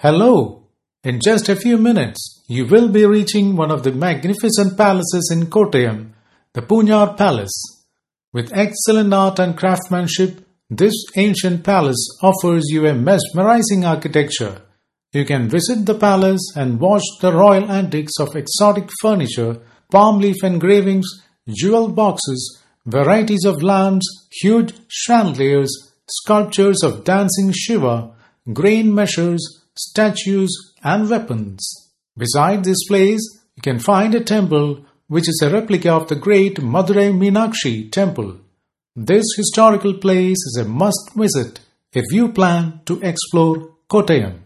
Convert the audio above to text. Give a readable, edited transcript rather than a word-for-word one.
Hello! In just a few minutes, you will be reaching one of the magnificent palaces in Kottayam, the Poonar Palace. With excellent art and craftsmanship, this ancient palace offers you a mesmerizing architecture. You can visit the palace and watch the royal antiques of exotic furniture, palm leaf engravings, jewel boxes, varieties of lamps, huge chandeliers, sculptures of dancing Shiva, grain measures, statues and weapons. Beside this place, you can find a temple which is a replica of the great Madurai Meenakshi temple. This historical place is a must visit if you plan to explore Kottayam.